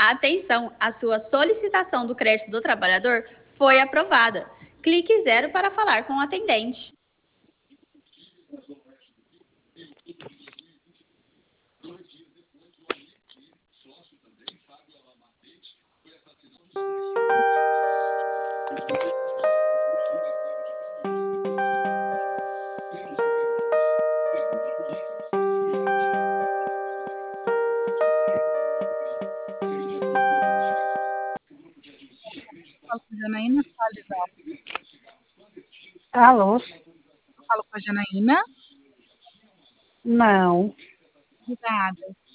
Atenção, a sua solicitação do crédito do trabalhador foi aprovada. Clique 0 para falar com o atendente. Falo com a Janaína Salles Alves. Alô? Falo com a Janaína. Não. Obrigada.